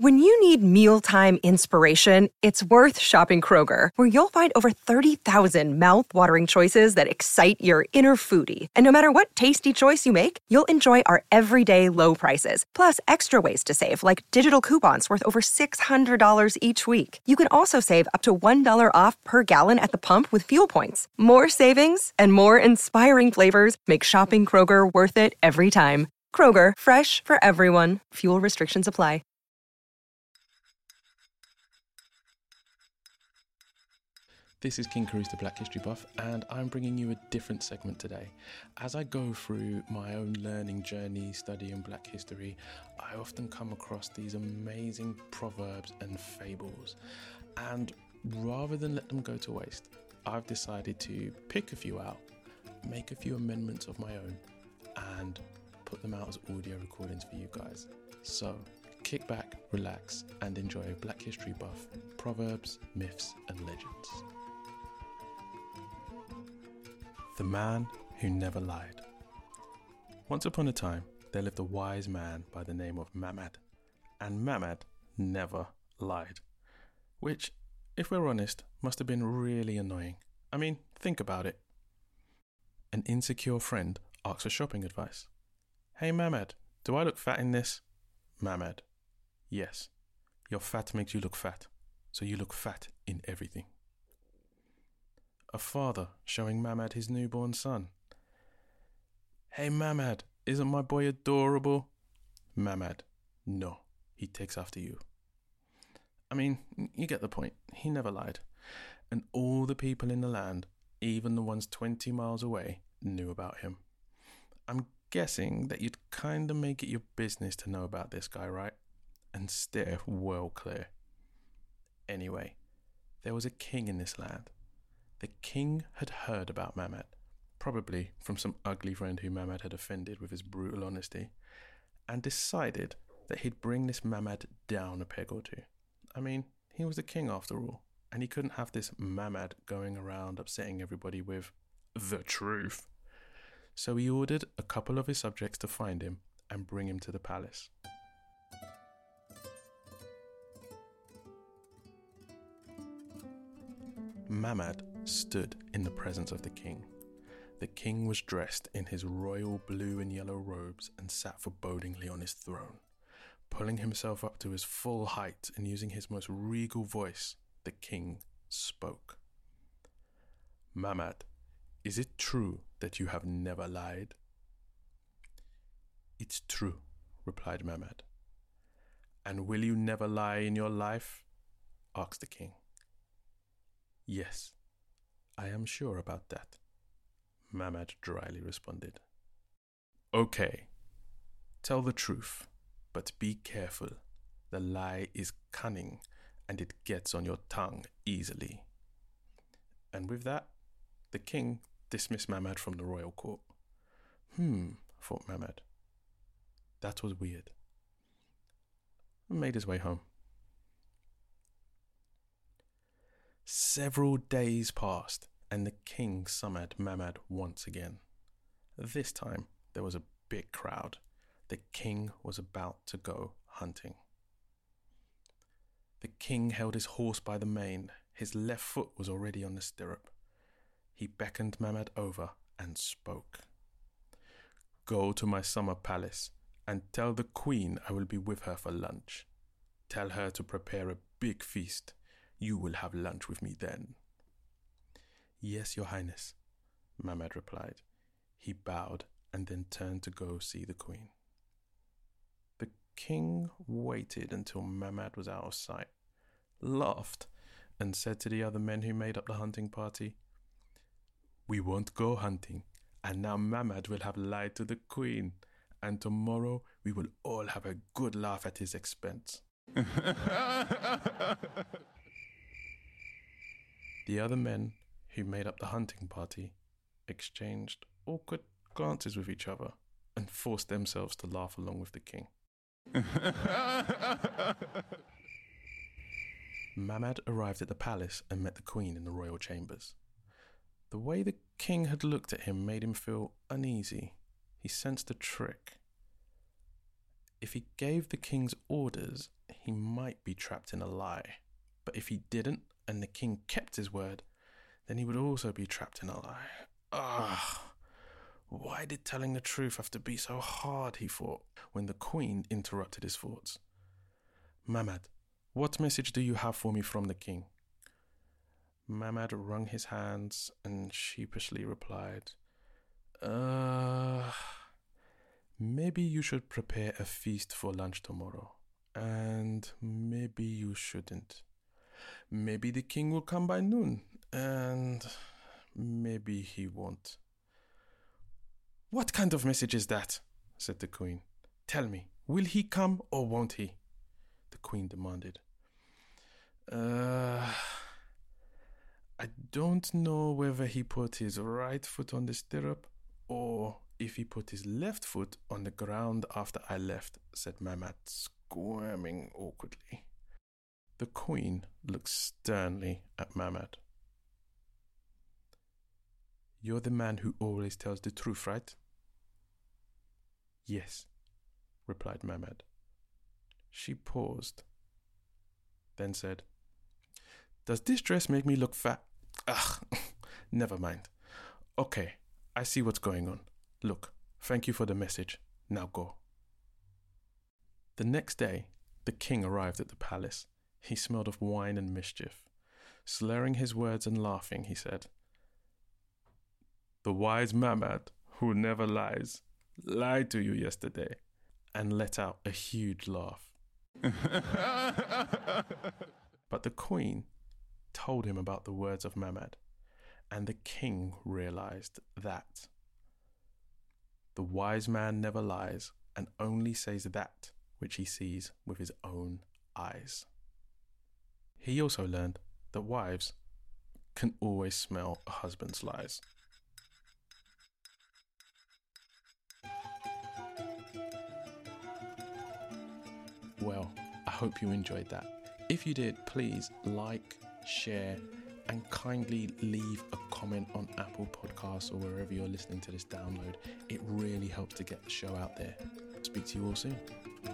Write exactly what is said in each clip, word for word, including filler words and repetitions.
When you need mealtime inspiration, it's worth shopping Kroger, where you'll find over thirty thousand mouth-watering choices that excite your inner foodie. And no matter what tasty choice you make, you'll enjoy our everyday low prices, plus extra ways to save, like digital coupons worth over six hundred dollars each week. You can also save up to one dollar off per gallon at the pump with fuel points. More savings and more inspiring flavors make shopping Kroger worth it every time. Kroger, fresh for everyone. Fuel restrictions apply. This is King Caruth, the Black History Buff, and I'm bringing you a different segment today. As I go through my own learning journey studying Black history, I often come across these amazing proverbs and fables. And rather than let them go to waste, I've decided to pick a few out, make a few amendments of my own, and put them out as audio recordings for you guys. So, kick back, relax, and enjoy Black History Buff, proverbs, myths, and legends. The Man Who Never Lied. Once upon a time, there lived a wise man by the name of Mamad, and Mamad never lied. Which, if we're honest, must have been really annoying. I mean, think about it. An insecure friend asks for shopping advice. Hey Mamad, do I look fat in this? Mamad, yes. Your fat makes you look fat, so you look fat in everything. A father showing Mamad his newborn son. Hey Mamad, isn't my boy adorable? Mamad, no, he takes after you. I mean, you get the point. He never lied. And all the people in the land, even the ones twenty miles away, knew about him. I'm guessing that you'd kind of make it your business to know about this guy, right? And steer well clear. Anyway, there was a king in this land. The king had heard about Mamad, probably from some ugly friend who Mamad had offended with his brutal honesty, and decided that he'd bring this Mamad down a peg or two. I mean, he was the king after all, and he couldn't have this Mamad going around upsetting everybody with the truth. So he ordered a couple of his subjects to find him and bring him to the palace. Mamad stood in the presence of the king. The king was dressed in his royal blue and yellow robes and sat forebodingly on his throne. Pulling himself up to his full height and using his most regal voice, the king spoke. Mamad, is it true that you have never lied? It's true, replied Mamad. And will you never lie in your life? Asked the king. Yes, I am sure about that, Mamad dryly responded. Okay, tell the truth, but be careful. The lie is cunning, and it gets on your tongue easily. And with that, the king dismissed Mamad from the royal court. Hmm, thought Mamad. That was weird. And made his way home. Several days passed, and the king summoned Mamad once again. This time, there was a big crowd. The king was about to go hunting. The king held his horse by the mane. His left foot was already on the stirrup. He beckoned Mamad over and spoke. Go to my summer palace and tell the queen I will be with her for lunch. Tell her to prepare a big feast. You will have lunch with me then. Yes, your highness, Mamad replied. He bowed and then turned to go see the queen. The king waited until Mamad was out of sight, laughed, and said to the other men who made up the hunting party, We won't go hunting, and now Mamad will have lied to the queen, and tomorrow we will all have a good laugh at his expense. The other men who made up the hunting party exchanged awkward glances with each other and forced themselves to laugh along with the king. Mamad arrived at the palace and met the queen in the royal chambers. The way the king had looked at him made him feel uneasy. He sensed a trick. If he gave the king's orders, he might be trapped in a lie. But if he didn't, and the king kept his word, then he would also be trapped in a lie. Ah, why did telling the truth have to be so hard, he thought, when the queen interrupted his thoughts. Mamad, what message do you have for me from the king? Mamad wrung his hands and sheepishly replied, Uh, maybe you should prepare a feast for lunch tomorrow, and maybe you shouldn't. Maybe the king will come by noon, and maybe he won't. What kind of message is that? Said the queen. Tell me, will he come or won't he? The queen demanded. Uh, I don't know whether he put his right foot on the stirrup or if he put his left foot on the ground after I left, said Mamad, squirming awkwardly. The queen looked sternly at Mamad. You're the man who always tells the truth, right? Yes, replied Mamad. She paused, then said, Does this dress make me look fat? Ugh, never mind. Okay, I see what's going on. Look, thank you for the message. Now go. The next day, the king arrived at the palace. He smelled of wine and mischief. Slurring his words and laughing, he said, The wise Mamad, who never lies, lied to you yesterday, and let out a huge laugh. But the queen told him about the words of Mamad, and the king realized that the wise man never lies and only says that which he sees with his own eyes. He also learned that wives can always smell a husband's lies. Well, I hope you enjoyed that. If you did, please like, share, and kindly leave a comment on Apple Podcasts or wherever you're listening to this download. It really helps to get the show out there. Speak to you all soon.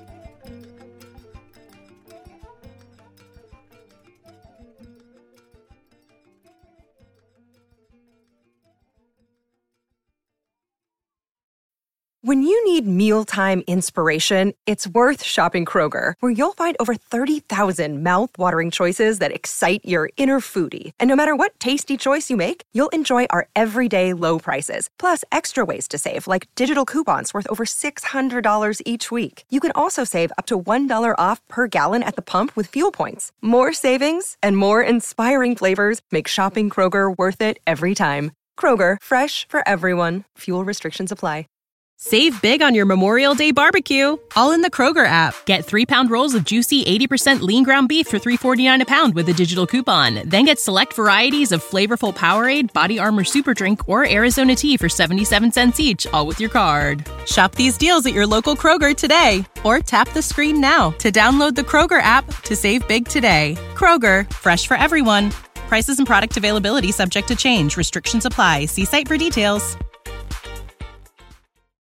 When you need mealtime inspiration, it's worth shopping Kroger, where you'll find over thirty thousand mouth-watering choices that excite your inner foodie. And no matter what tasty choice you make, you'll enjoy our everyday low prices, plus extra ways to save, like digital coupons worth over six hundred dollars each week. You can also save up to one dollar off per gallon at the pump with fuel points. More savings and more inspiring flavors make shopping Kroger worth it every time. Kroger, fresh for everyone. Fuel restrictions apply. Save big on your Memorial Day barbecue, all in the Kroger app. Get three-pound rolls of juicy eighty percent lean ground beef for three dollars and forty-nine cents a pound with a digital coupon. Then get select varieties of flavorful Powerade, Body Armor Super Drink, or Arizona Tea for seventy-seven cents each, all with your card. Shop these deals at your local Kroger today, or tap the screen now to download the Kroger app to save big today. Kroger, fresh for everyone. Prices and product availability subject to change. Restrictions apply. See site for details.